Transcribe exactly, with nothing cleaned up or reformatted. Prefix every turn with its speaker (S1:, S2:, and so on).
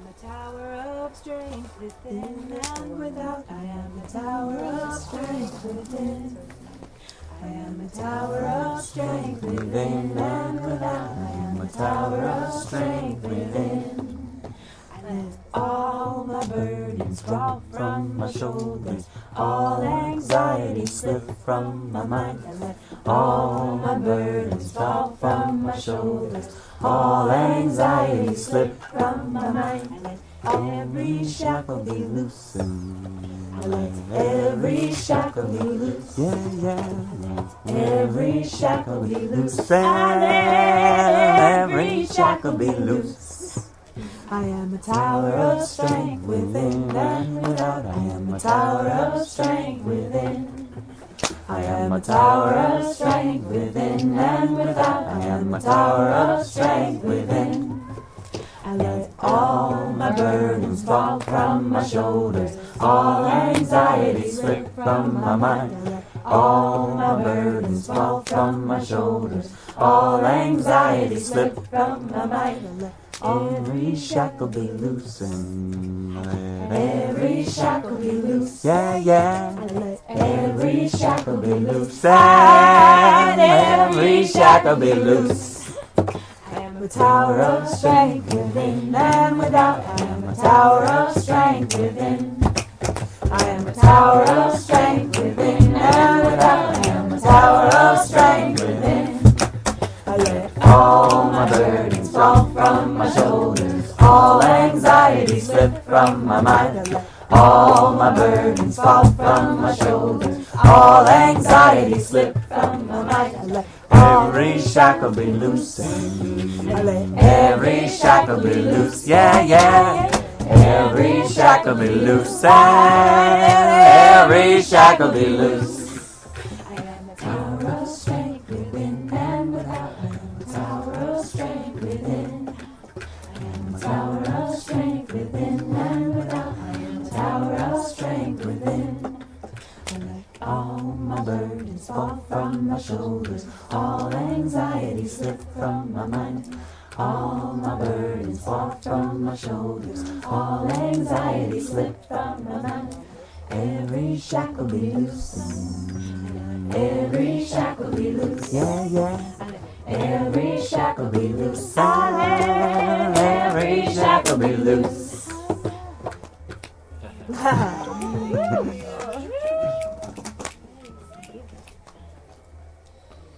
S1: am a tower of strength within and without. I am a tower of strength within. I am a tower of strength within and without. I am a tower of strength within. I let all my burdens drop from my shoulders, all anxiety slip from my mind. I let all my burdens drop from my shoulders, all anxiety slip from my mind. I let every shackle be loosened. I let every shackle be loose.
S2: Yeah, yeah.
S1: Every shackle be loose.
S2: I let every shackle be loose.
S1: I am a tower of strength within and without. I am a tower of strength within. I am a tower of strength within and without. I am a tower of strength within. I let all my burdens fall from my shoulders, all anxiety slip from my mind. I let all my burdens fall from my shoulders, all anxiety slip from my mind. I let every shackle be loosened. Every shackle be loose.
S2: Yeah, yeah.
S1: I let every shackle be loose.
S2: And every shackle be loose.
S1: I am a tower of strength within and without. I am a tower of strength within. I am a tower of strength within and without. I am a tower of strength within. I let all my burdens fall from my shoulders, all anxiety slip from my mind. I let all my burdens fall from my shoulders, all anxiety slip from my mind. I let
S2: Every shackle be loosened.
S1: I let
S2: Every shackle be loose. Yeah, yeah. Every shackle be loose. And every shackle be loose.
S1: I am a tower of strength within and without. I am a tower of strength within. I am a tower of strength within and without. I am a tower of strength within. I let all my burdens fall from my shoulders, all anxiety slip from my mind. All my burdens fall from my shoulders, all anxiety slip from my mind. Every shackle be loosened. Every shackle be loose.
S2: Yeah, yeah.
S1: Every shackle be loose. I let